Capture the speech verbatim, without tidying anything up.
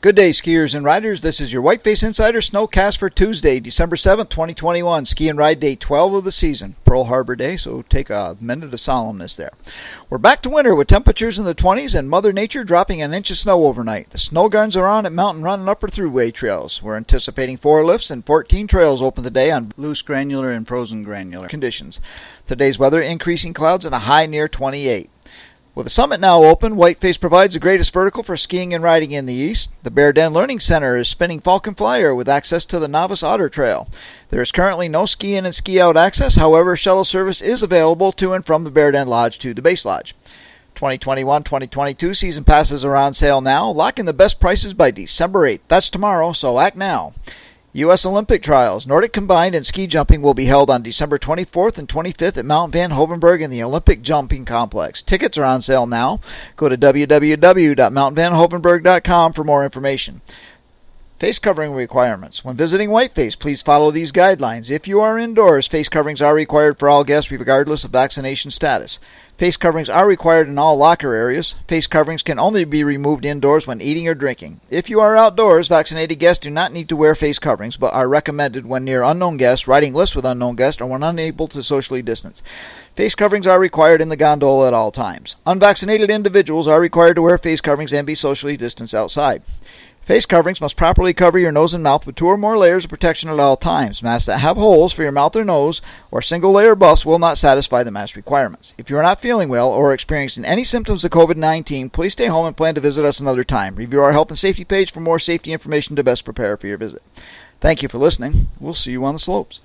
Good day, skiers and riders. This is your Whiteface Insider Snowcast for Tuesday, December seventh, twenty twenty-one. Ski and ride day twelve of the season. Pearl Harbor Day, so take a minute of solemnness there. We're back to winter with temperatures in the twenties and Mother Nature dropping an inch of snow overnight. The snow guns are on at Mountain Run and Upper Thruway trails. We're anticipating four lifts and fourteen trails open today on loose granular and frozen granular conditions. Today's weather, increasing clouds and a high near twenty-eight. With the summit now open, Whiteface provides the greatest vertical for skiing and riding in the east. The Bear Den Learning Center is spinning Falcon Flyer with access to the Novice Otter Trail. There is currently no ski-in and ski-out access. However, shuttle service is available to and from the Bear Den Lodge to the Base Lodge. twenty twenty-one twenty twenty-two season passes are on sale now. Lock in the best prices by December eighth. That's tomorrow, so act now. U S Olympic Trials, Nordic Combined and Ski Jumping will be held on December twenty-fourth and twenty-fifth at Mount Van Hoevenberg in the Olympic Jumping Complex. Tickets are on sale now. Go to w w w dot mount van hoevenberg dot com for more information. Face covering requirements. When visiting Whiteface, please follow these guidelines. If you are indoors, face coverings are required for all guests regardless of vaccination status. Face coverings are required in all locker areas. Face coverings can only be removed indoors when eating or drinking. If you are outdoors, vaccinated guests do not need to wear face coverings, but are recommended when near unknown guests, riding lifts with unknown guests, or when unable to socially distance. Face coverings are required in the gondola at all times. Unvaccinated individuals are required to wear face coverings and be socially distanced outside. Face coverings must properly cover your nose and mouth with two or more layers of protection at all times. Masks that have holes for your mouth or nose or single-layer buffs will not satisfy the mask requirements. If you are not feeling well or experiencing any symptoms of covid nineteen, please stay home and plan to visit us another time. Review our health and safety page for more safety information to best prepare for your visit. Thank you for listening. We'll see you on the slopes.